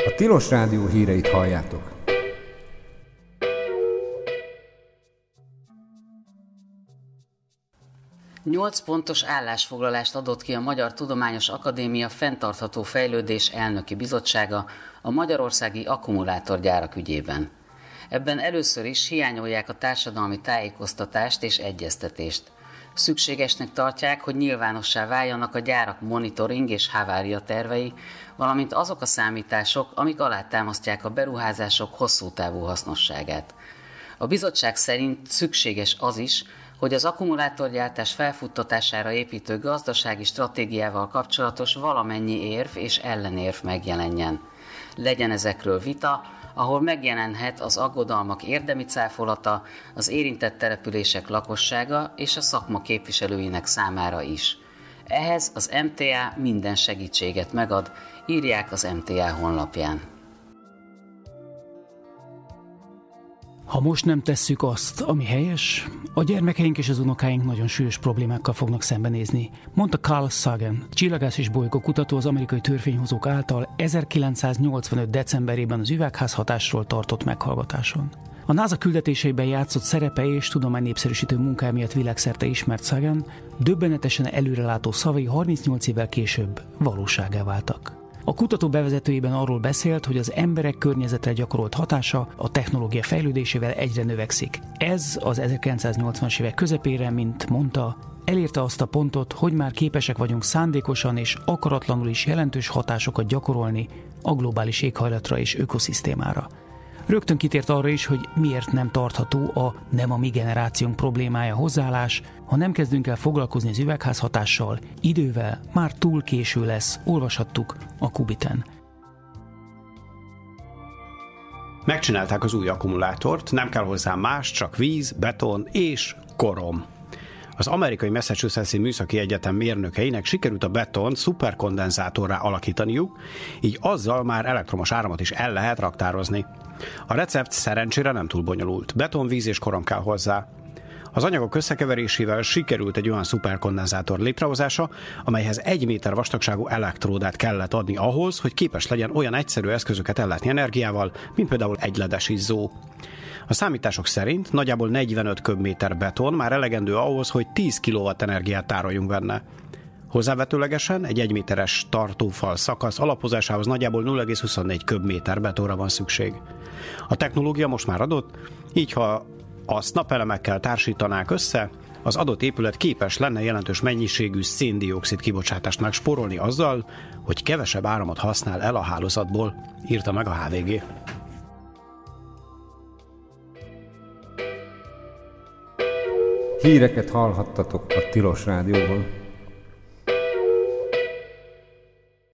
A Tilos Rádió híreit halljátok. Nyolc pontos állásfoglalást adott ki a Magyar Tudományos Akadémia Fenntartható Fejlődés Elnöki Bizottsága a magyarországi akkumulátorgyárak ügyében. Ebben először is hiányolják a társadalmi tájékoztatást és egyeztetést. Szükségesnek tartják, hogy nyilvánossá váljanak a gyárak monitoring és havária tervei, valamint azok a számítások, amik alátámasztják a beruházások hosszú távú hasznosságát. A bizottság szerint szükséges az is, hogy az akkumulátorgyártás felfuttatására építő gazdasági stratégiával kapcsolatos valamennyi érv és ellenérv megjelenjen. Legyen ezekről vita, ahol megjelenhet az aggodalmak érdemi cáfolata, az érintett települések lakossága és a szakma képviselőinek számára is. Ehhez az MTA minden segítséget megad, írják az MTA honlapján. Ha most nem tesszük azt, ami helyes, a gyermekeink és az unokáink nagyon súlyos problémákkal fognak szembenézni, mondta Carl Sagan, csillagász és bolygókutató az amerikai törvényhozók által 1985. decemberében az üvegházhatásról tartott meghallgatáson. A NASA küldetéseiben játszott szerepe és tudománynépszerűsítő munkája miatt világszerte ismert Sagan döbbenetesen előrelátó szavai 38 évvel később valósággá váltak. A kutató bevezetőjében arról beszélt, hogy az emberek környezetre gyakorolt hatása a technológia fejlődésével egyre növekszik. Ez az 1980-as évek közepére, mint mondta, elérte azt a pontot, hogy már képesek vagyunk szándékosan és akaratlanul is jelentős hatásokat gyakorolni a globális éghajlatra és ökoszisztémára. Rögtön kitért arra is, hogy miért nem tartható a nem a mi generációnk problémája hozzáállás, ha nem kezdünk el foglalkozni az üvegházhatással, idővel már túl késő lesz, olvashattuk a Kubiten. Megcsinálták az új akkumulátort, nem kell hozzá más, csak víz, beton és korom. Az amerikai Massachusetts-i Műszaki Egyetem mérnökeinek sikerült a betont szuperkondenzátorrá alakítaniuk, így azzal már elektromos áramot is el lehet raktározni. A recept szerencsére nem túl bonyolult. Beton, víz és korom kell hozzá. Az anyagok összekeverésével sikerült egy olyan szuperkondenzátor létrehozása, amelyhez 1 méter vastagságú elektródát kellett adni ahhoz, hogy képes legyen olyan egyszerű eszközöket ellátni energiával, mint például egy ledes izzó. A számítások szerint nagyjából 45 köbméter beton már elegendő ahhoz, hogy 10 kW energiát tároljunk benne. Hozzávetőlegesen egy 1 méteres tartófal szakasz alapozásához nagyjából 0,24 köbméter betonra van szükség. A technológia most már adott, így ha azt napelemekkel társítanák össze, az adott épület képes lenne jelentős mennyiségű szén-dioxid kibocsátást megspórolni azzal, hogy kevesebb áramot használ el a hálózatból, írta meg a HVG. Híreket hallhattatok a Tilos Rádióban.